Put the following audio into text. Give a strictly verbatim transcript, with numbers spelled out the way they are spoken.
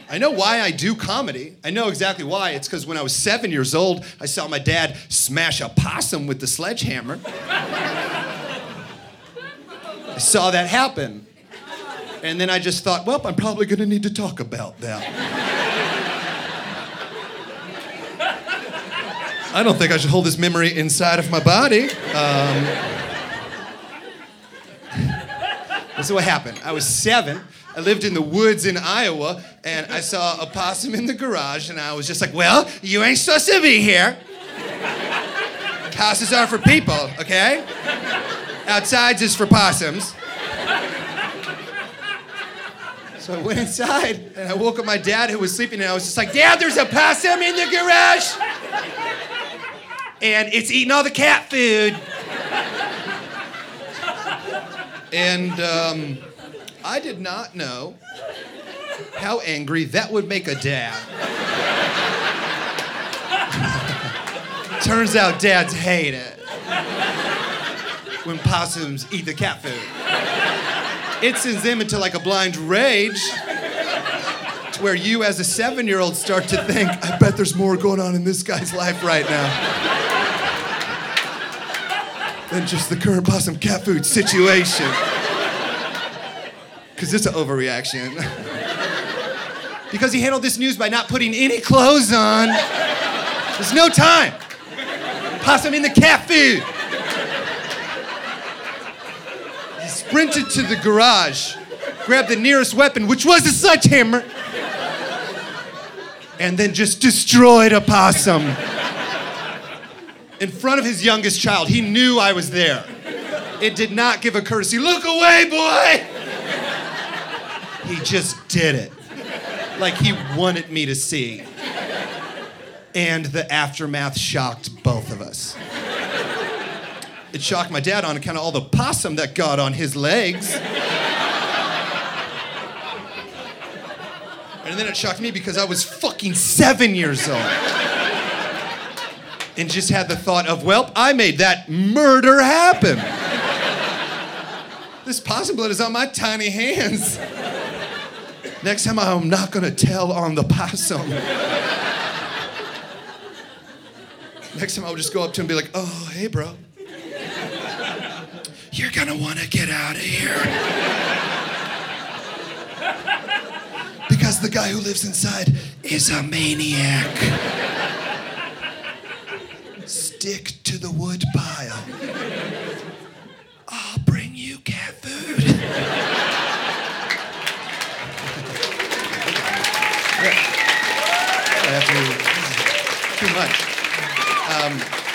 I know why I do comedy. I know exactly why. It's because when I was seven years old, I saw my dad smash a possum with the sledgehammer. I saw that happen. And then I just thought, well, I'm probably going to need to talk about that. I don't think I should hold this memory inside of my body. Um, this is what happened. I was seven. I lived in the woods in Iowa, and I saw a possum in the garage, and I was just like, well, you ain't supposed to be here. Houses are for people, okay? Outsides is for possums. So I went inside, and I woke up my dad, who was sleeping, and I was just like, Dad, there's a possum in the garage! And it's eating all the cat food. And, um... I did not know how angry that would make a dad. Turns out dads hate it when possums eat the cat food. It sends them into like a blind rage to where you as a seven-year-old start to think, I bet there's more going on in this guy's life right now than just the current possum cat food situation. Because it's an overreaction. Because he handled this news by not putting any clothes on. There's no time. Possum in the cat food. He sprinted to the garage, grabbed the nearest weapon, which was a sledgehammer, and then just destroyed a possum in front of his youngest child. He knew I was there. It did not give a courtesy, look away, boy! He just did it. Like he wanted me to see. And the aftermath shocked both of us. It shocked my dad on account of all the possum that got on his legs. And then it shocked me because I was fucking seven years old. And just had the thought of, well, I made that murder happen. This possum blood is on my tiny hands. Next time I'm not gonna tell on the possum. Next time I'll just go up to him and be like, oh, hey, bro. You're gonna wanna get out of here. Because the guy who lives inside is a maniac. Stick to the wood pile. I'll bring you cat food. Too much. Um,